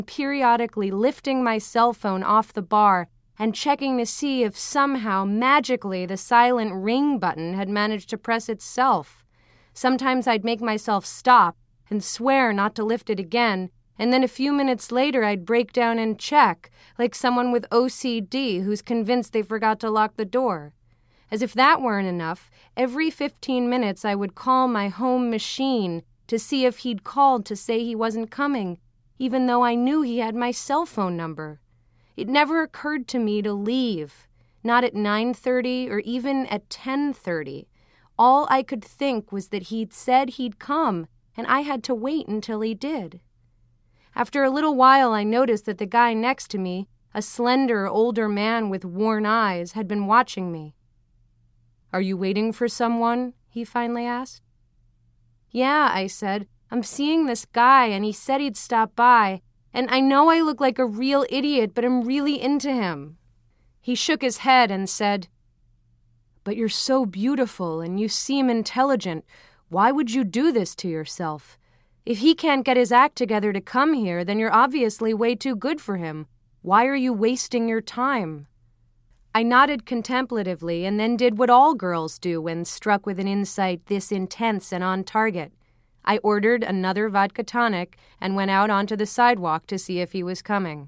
periodically lifting my cell phone off the bar and checking to see if somehow, magically, the silent ring button had managed to press itself. Sometimes I'd make myself stop and swear not to lift it again, and then a few minutes later I'd break down and check, like someone with OCD who's convinced they forgot to lock the door. As if that weren't enough, every 15 minutes I would call my home machine to see if he'd called to say he wasn't coming, even though I knew he had my cell phone number. It never occurred to me to leave, not at 9:30 or even at 10:30. All I could think was that he'd said he'd come, and I had to wait until he did. After a little while, I noticed that the guy next to me, a slender, older man with worn eyes, had been watching me. "Are you waiting for someone?" he finally asked. "Yeah," I said. "I'm seeing this guy, and he said he'd stop by, and I know I look like a real idiot, but I'm really into him." He shook his head and said, "But you're so beautiful, and you seem intelligent. Why would you do this to yourself? If he can't get his act together to come here, then you're obviously way too good for him. Why are you wasting your time?" I nodded contemplatively and then did what all girls do when struck with an insight this intense and on target. I ordered another vodka tonic and went out onto the sidewalk to see if he was coming.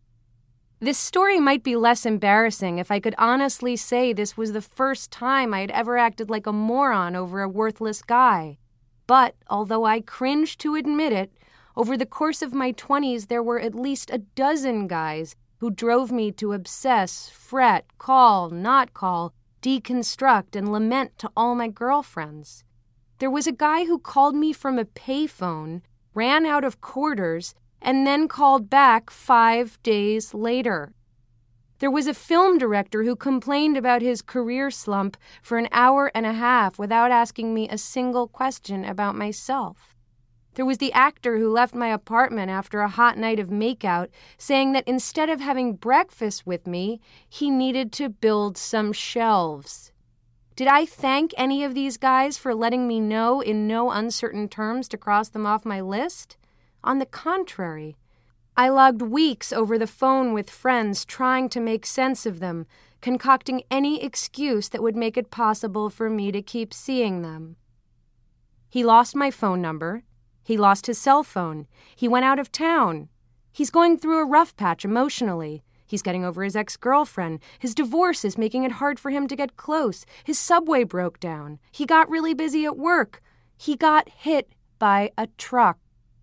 This story might be less embarrassing if I could honestly say this was the first time I had ever acted like a moron over a worthless guy. But, although I cringe to admit it, over the course of my 20s there were at least a dozen guys who drove me to obsess, fret, call, not call, deconstruct, and lament to all my girlfriends. There was a guy who called me from a payphone, ran out of quarters, and then called back 5 days later. There was a film director who complained about his career slump for an hour and a half without asking me a single question about myself. There was the actor who left my apartment after a hot night of makeout, saying that instead of having breakfast with me, he needed to build some shelves. Did I thank any of these guys for letting me know in no uncertain terms to cross them off my list? On the contrary, I logged weeks over the phone with friends trying to make sense of them, concocting any excuse that would make it possible for me to keep seeing them. He lost my phone number. He lost his cell phone. He went out of town. He's going through a rough patch emotionally. He's getting over his ex-girlfriend. His divorce is making it hard for him to get close. His subway broke down. He got really busy at work. He got hit by a truck.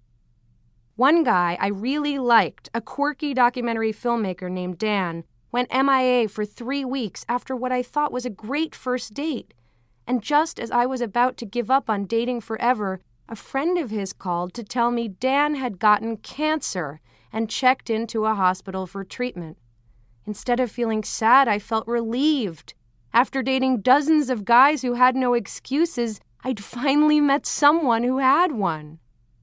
One guy I really liked, a quirky documentary filmmaker named Dan, went MIA for 3 weeks after what I thought was a great first date. And just as I was about to give up on dating forever, a friend of his called to tell me Dan had gotten cancer and checked into a hospital for treatment. Instead of feeling sad, I felt relieved. After dating dozens of guys who had no excuses, I'd finally met someone who had one.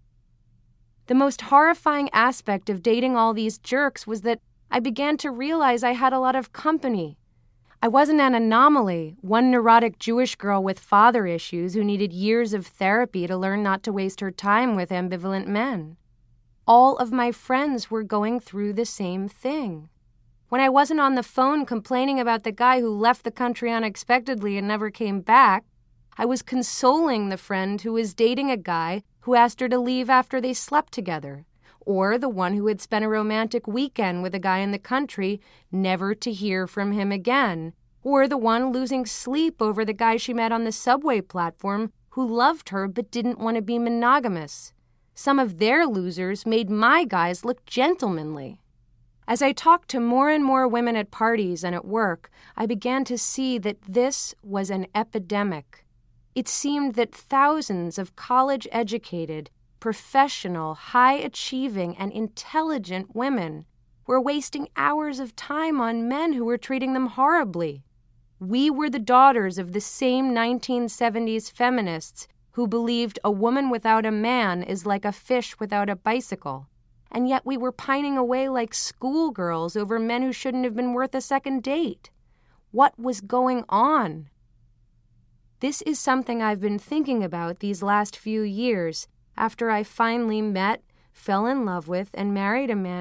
The most horrifying aspect of dating all these jerks was that I began to realize I had a lot of company. I wasn't an anomaly, one neurotic Jewish girl with father issues who needed years of therapy to learn not to waste her time with ambivalent men. All of my friends were going through the same thing. When I wasn't on the phone complaining about the guy who left the country unexpectedly and never came back, I was consoling the friend who was dating a guy who asked her to leave after they slept together, or the one who had spent a romantic weekend with a guy in the country, never to hear from him again, or the one losing sleep over the guy she met on the subway platform who loved her but didn't want to be monogamous. Some of their losers made my guys look gentlemanly. As I talked to more and more women at parties and at work, I began to see that this was an epidemic. It seemed that thousands of college-educated, professional, high-achieving, and intelligent women were wasting hours of time on men who were treating them horribly. We were the daughters of the same 1970s feminists who believed a woman without a man is like a fish without a bicycle, and yet we were pining away like schoolgirls over men who shouldn't have been worth a second date. What was going on? This is something I've been thinking about these last few years after I finally met, fell in love with, and married a man